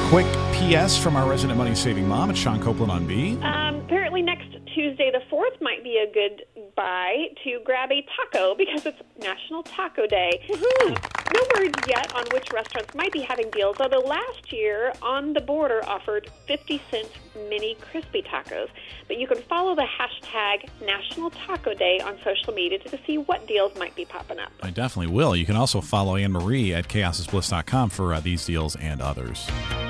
quick PS from our resident money-saving mom. It's Sean Copeland on B. Apparently next Tuesday the 4th might be a good buy to grab a taco because it's National Taco Day. No word yet on which restaurants might be having deals, although last year On the Border offered 50-cent mini crispy tacos. But you can follow the hashtag National Taco Day on social media to see what deals might be popping up. I definitely will. You can also follow Anne Marie at chaosisbliss.com for these deals and others.